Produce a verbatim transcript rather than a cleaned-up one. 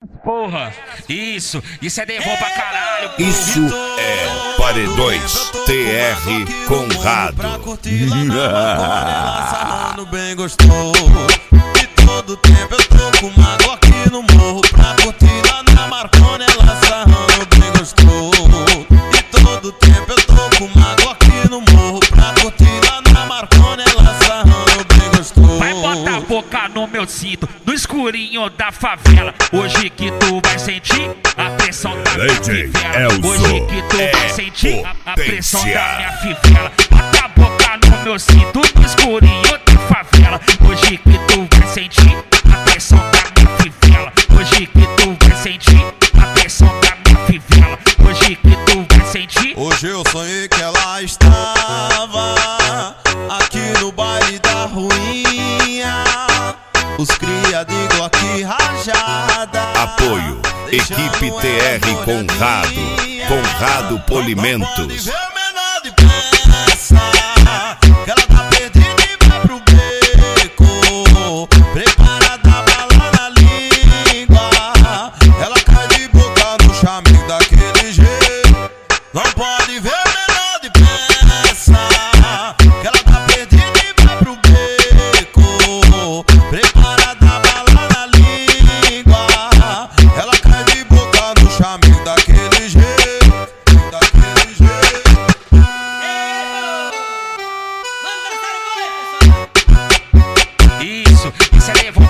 Porra, isso, isso é devol pra caralho. Porra. Isso é Paredões T R Conrado. Bem gostoso. E todo tempo eu tô com uma Glock no morro pra curtir lá na Marconi, ela sarrando bem gostoso. E todo tempo eu tô com uma Glock no morro pra curtir lá na Marconi, ela sarrando bem gostoso. Vai botar a boca no meu cinto, no escurinho da favela. Hoje que tu vai sentir a pressão da minha fivela. Hoje que tu vai sentir a, a pressão da minha fivela. Bota a boca no meu cinto, no escurinho da favela. Hoje que tu vai sentir a pressão da minha fivela. Hoje que tu vai sentir a pressão da minha fivela. Hoje que tu vai sentir. Hoje eu sonhei que ela estava aqui no baile da ruinha. Os cria de Glock rajada. Apoio Equipe T R Conrado. Conrado Polimentos. Ela tá perdida e vai pro beco. Preparada a bala na língua. Ela cai de boca no chamego daquele jeito. Não pode ver menor de peça. Ela tá perdida e vai pro beco. Preparada a bala na língua. Ela cai de boca no chamego daquele jeito. Daquele jeito. Isso, isso é devol